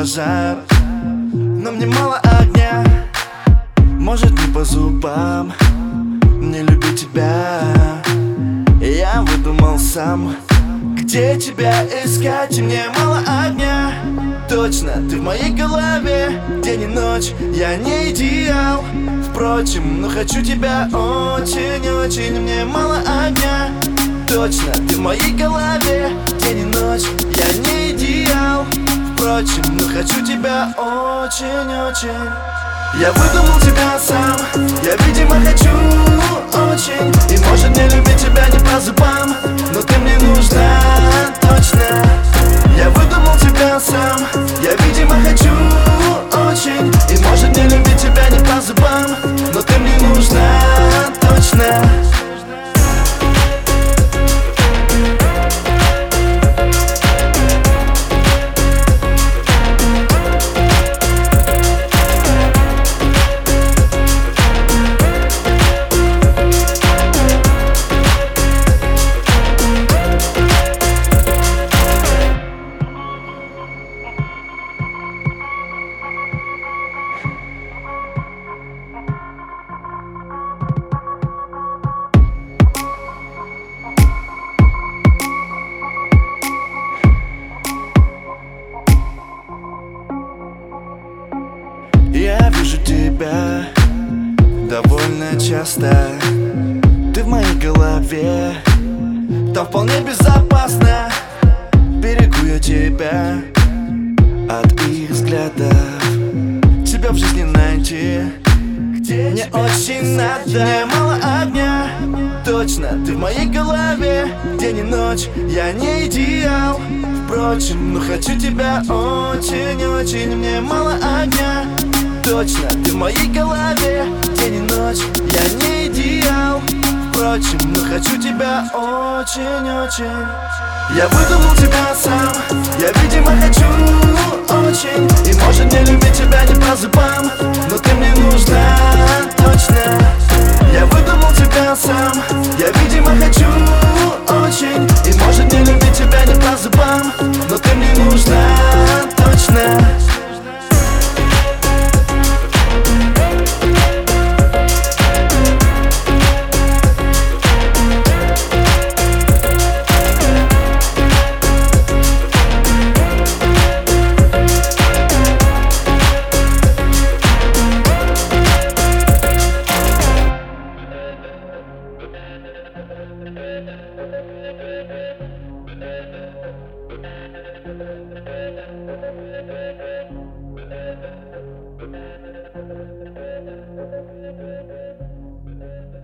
пожар, но мне мало огня. Может, не по зубам не любить тебя. Я выдумал сам, где тебя искать, и мне мало огня. Точно, ты в моей голове день и ночь, я не идеал. Впрочем, но хочу тебя очень-очень, мне мало огня. Точно, ты в моей голове день и ночь, я не идеал. Впрочем, но хочу тебя очень-очень. Я выдумал тебя сам, я, видимо, хочу очень. И может мне любить тебя не по зубам, но ты мне нужна, точно. Я выдумал тебя сам, я, видимо, хочу очень. И может мне любить тебя не по зубам, но ты мне нужна, точно. Я вижу тебя довольно часто. Ты в моей голове, там вполне безопасно. Берегу я тебя от их взглядов. Тебя в жизни найти мне очень надо. Мне мало огня, точно, ты в моей голове день и ночь, я не идеал. Впрочем, но хочу тебя очень-очень, мне мало огня. Точно, ты в моей голове день и ночь, я не идеал. Впрочем, но хочу тебя очень-очень. Я выдумал тебя сам, я, видимо, хочу очень. И может мне любить тебя не по зубам, но ты мне нужна, точно. Я выдумал тебя сам, я, видимо, хочу очень. И может мне любить тебя не по зубам, но ты мне нужна, точно. Thank you.